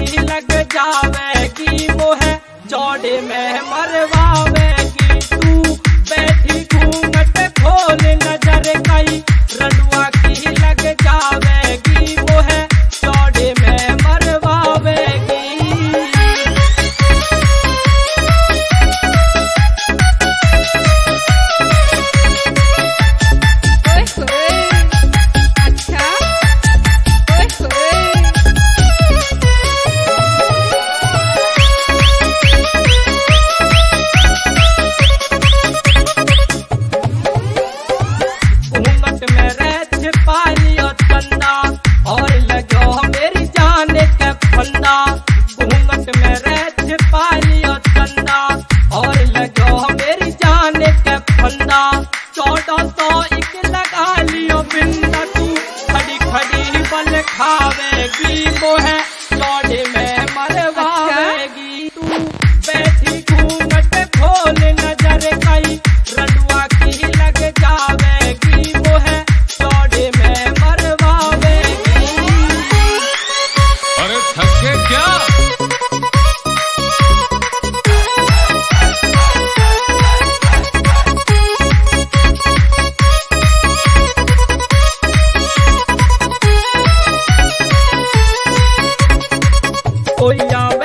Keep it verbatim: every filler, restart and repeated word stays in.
की लग जावेगी मोहे चौड़े में मरवावेगी। तू बैठी घूंघट खोल नजर कई रडुआ की लग जावेगी मोहे चौड़े में मरवावेगी। और लगो मेरी जान के फंदा घूंघट में रह छिपा लियो चंदा और लगो मेरी जान के फंदा चौदह सौ एक लगा लियो बिंदा। तू खड़ी खड़ी बल खावेगी मोहे चौड़े में मरवावेगी। तू बैठी घूंघट खोल नजर कई रडुआ की लग जावेगी मोहे चौड़े में मरवावेगी। अरे थके क्या? कोई